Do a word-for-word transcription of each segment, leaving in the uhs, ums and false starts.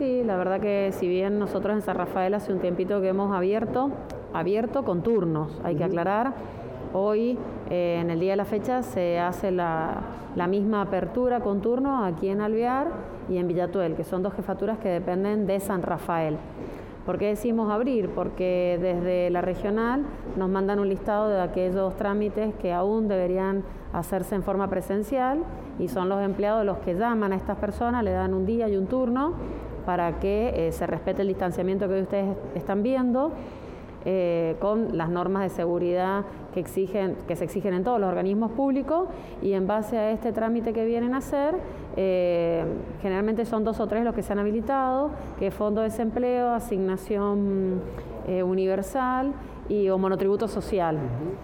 sí, la verdad que si bien nosotros en San Rafael hace un tiempito que hemos abierto, abierto con turnos, hay que aclarar, hoy eh, en el día de la fecha se hace la, la misma apertura con turno aquí en Alvear y en Villatuel, que son dos jefaturas que dependen de San Rafael. ¿Por qué decimos abrir? Porque desde la regional nos mandan un listado de aquellos trámites que aún deberían hacerse en forma presencial y son los empleados los que llaman a estas personas, le dan un día y un turno para que eh, se respete el distanciamiento que hoy ustedes están viendo, eh, con las normas de seguridad que, exigen, que se exigen en todos los organismos públicos, y en base a este trámite que vienen a hacer, eh, generalmente son dos o tres los que se han habilitado, que es Fondo de Desempleo, Asignación eh, Universal y o Monotributo Social.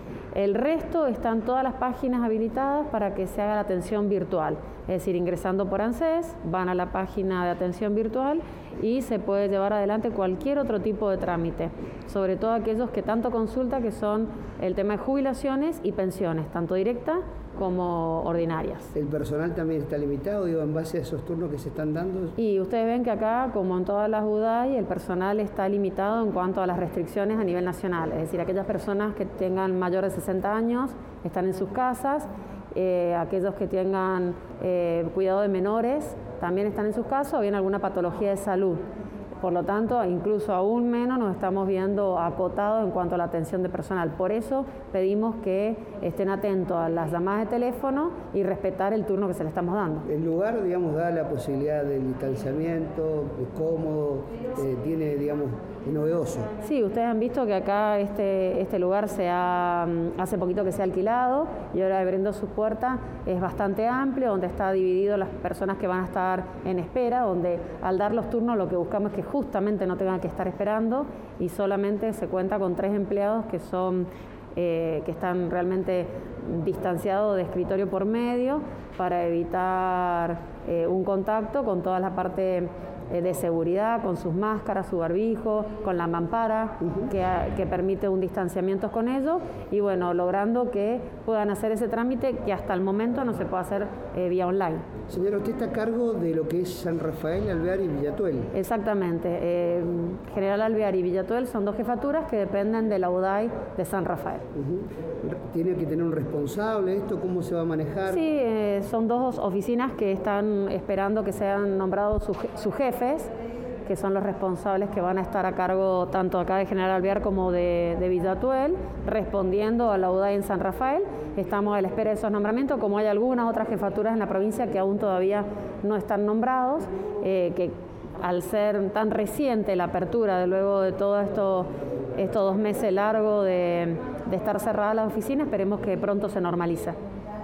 El resto están todas las páginas habilitadas para que se haga la atención virtual, es decir, ingresando por ANSES, van a la página de atención virtual y se puede llevar adelante cualquier otro tipo de trámite, sobre todo aquellos que tanto consulta, que son el tema de jubilaciones y pensiones, tanto directas como ordinarias. ¿El personal también está limitado, digo, en base a esos turnos que se están dando? Y ustedes ven que acá, como en todas las U D A I, el personal está limitado en cuanto a las restricciones a nivel nacional, es decir, aquellas personas que tengan mayor de sesenta años están en sus casas, eh, aquellos que tengan eh, cuidado de menores también están en sus casas o bien alguna patología de salud. Por lo tanto, incluso aún menos nos estamos viendo acotados en cuanto a la atención de personal. Por eso pedimos que estén atentos a las llamadas de teléfono y respetar el turno que se le estamos dando. El lugar, digamos, da la posibilidad del distanciamiento, es cómodo, eh, tiene, digamos, es novedoso. Sí, ustedes han visto que acá este, este lugar se ha, hace poquito que se ha alquilado y ahora abriendo sus puertas es bastante amplio, donde está dividido las personas que van a estar en espera, donde al dar los turnos lo que buscamos es que justamente no tengan que estar esperando y solamente se cuenta con tres empleados que son eh, que están realmente distanciados de escritorio por medio para evitar eh, un contacto con toda la parte eh, de seguridad, con sus máscaras, su barbijo, con la mampara uh-huh. que, que permite un distanciamiento con ellos y bueno, logrando que puedan hacer ese trámite que hasta el momento no se puede hacer eh, vía online. Señora, usted está a cargo de lo que es San Rafael, Alvear y Villatuel. Exactamente. Eh, General Alvear y Villatuel son dos jefaturas que dependen de la U D A I de San Rafael. Uh-huh. ¿Tiene que tener un responsable esto? ¿Cómo se va a manejar? Sí, eh, son dos oficinas que están esperando que sean nombrados sus su jefes, que son los responsables que van a estar a cargo tanto acá de General Alvear como de, de Villatuel, respondiendo a la U D A I en San Rafael. Estamos a la espera de esos nombramientos, como hay algunas otras jefaturas en la provincia que aún todavía no están nombrados, eh, que al ser tan reciente la apertura, de luego de todo esto, estos dos meses largos de, de estar cerradas las oficinas, esperemos que pronto se normalice.